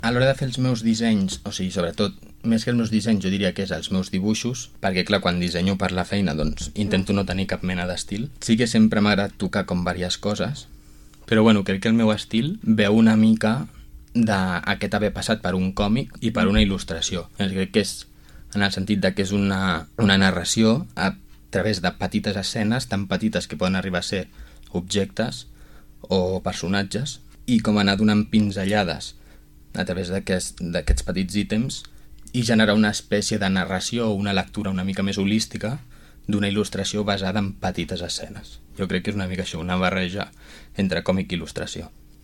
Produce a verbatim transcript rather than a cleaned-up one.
A l'hora de fer els meus dissenys, o sigui, sobretot, més que els meus dissenys, jo diria que és els meus dibuixos, perquè, clar, quan dissenyo per la feina, doncs, intento no tenir cap mena d'estil. Sí que sempre m'ha agradat tocar com diverses coses, però, bueno, crec que el meu estil veu una mica d'aquest haver passat per un còmic i per una il·lustració. Crec que és en el sentit de que és una, una narració a través de petites escenes, tan petites que poden arribar a ser objectes o personatges, i com anar donant pinzellades a través d'aquests d'aquests petits ítems i generar una espècie de narració o una lectura una mica més holística d'una il·lustració basada en petites escenes. Jo crec que és una mica això, una barreja entre còmic i il·lustració.